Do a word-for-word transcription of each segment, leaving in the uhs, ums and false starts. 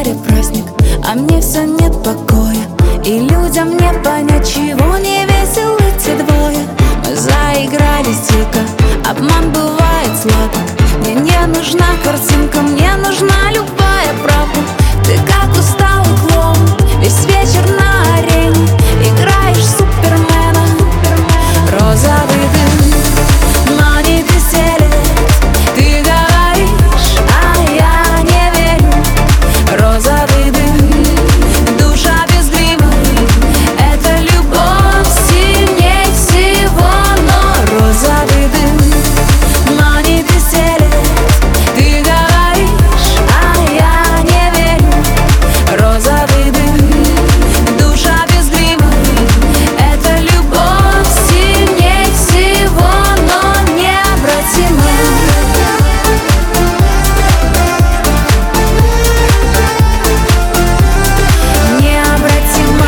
дворе праздник, а мне все нет покоя. И людям не понять, чего не веселы те двое. Мы заигрались дико, обман бывает сладок. Мне не нужна картинка, мне нужна любая правда. Ты как усталый клоун, весь вечер на арене играешь супермена. Розовый дым, но не веселит. Ты говоришь, а я не верю. Розовый дым, душа без грима. Это любовь сильней всего. Но розовый дым, но не веселит. Ты говоришь, а я не верю. Розовый дым, душа без грима. Это любовь сильней всего, но необратима. Необратима.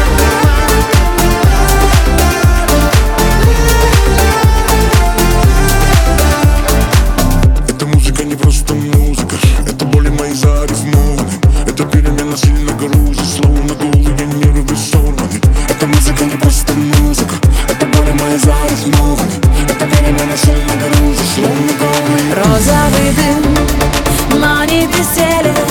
Эта музыка не просто музыка, это боли мои зарифмованы. Это перемена сильно грузит, словно голые нервы сорваны. Эта музыка не просто музыка, это боли мои зарифмованы. Это перемена сильно грузит, словно голые. Розовый дым, но не веселит.